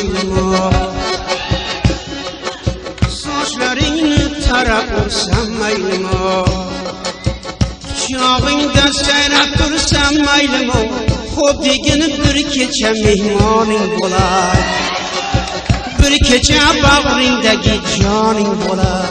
maylimi? Sochlaringni tarab ursam maylimi? Quchog'ingda sayrab tursam maylimi? Xo'p degin bir kecha mehmoning bo'lay, bir kecha bag'ringdagi joning bo'lay.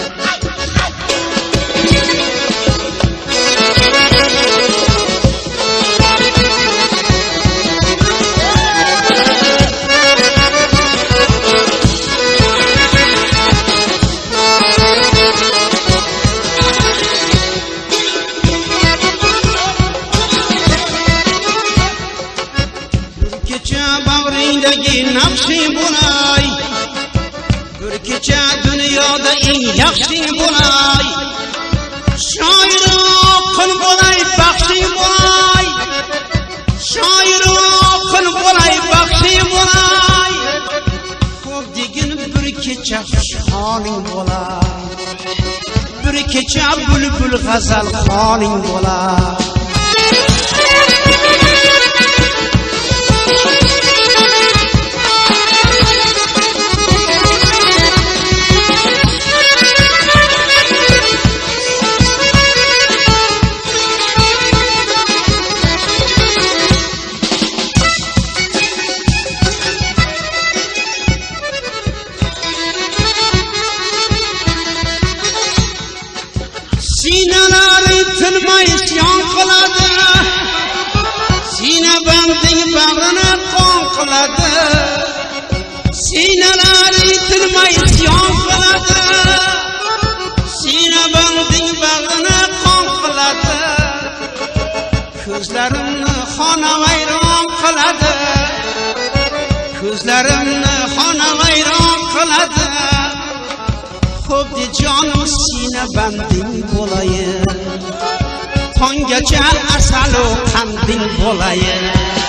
Bag'ringdagi naqshing bo'lay, bir kecha dunyoda eng yaxshing bo'lay. Shoir oqin bo'lay, baxshing bo'lay, shoir oqin bo'lay, baxshing bo'lay. Xo'p degin bir kecha xushholing bo'lay, bir kecha bulbul g'azal xoning bo'lay. Sinalari tinmay isyon qiladi, sina banding bag'rini qon qiladi. Sinalari tinmay isyon qiladi, sina banding bag'rini qon qiladi. Ko'zlarimni xonavayron qiladi, ko'zlarimni xonavayron qiladi. Xo'p de jonim sina banding bo'layin, tonggacha asalo qanding bo'layin.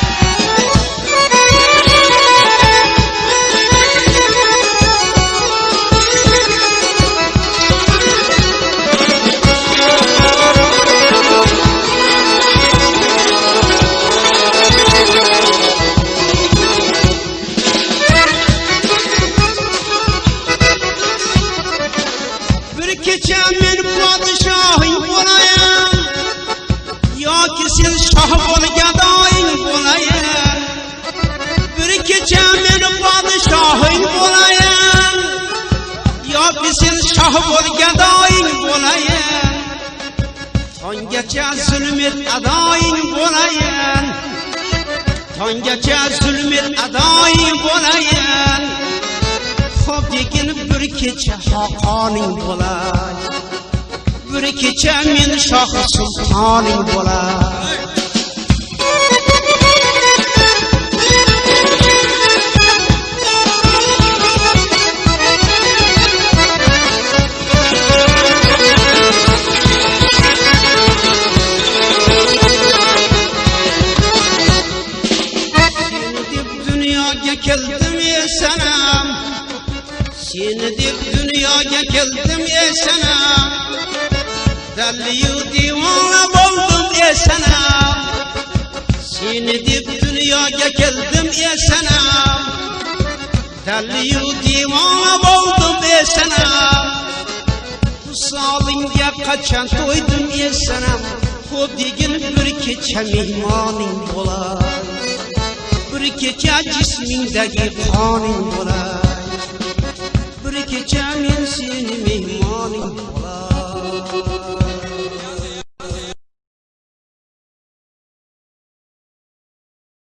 Kecha men podshohing bo'layin, yoki sen shoh bo'lgadoying bo'layin. Bir kecha men podshohing bo'layin, yoki sen shoh bo'lgadoying bo'layin. Tonggacha zulmet adoying bo'layin, tonggacha zulmet adoying bo'layin. Xo'p degin bir kecha xoqoning bo'lay, bir kecha men shoh sultoning bo'lay. Seni deb dunyoga keldim ey sanam, seni deb dunyoga keldim ey sanam. Dalliyu divona bo'ldim ey sanam, seni deb dunyoga keldim ey sanam. Dalliyu divona bo'ldim ey sanam. Visolingga qachon to'ydim ey sanam. Xo'p degin bir kecha mehmoning bo'lay, bir kecha jismingdagi qoning bo'lay. Bir kecha men seni mehmoning bo'lay.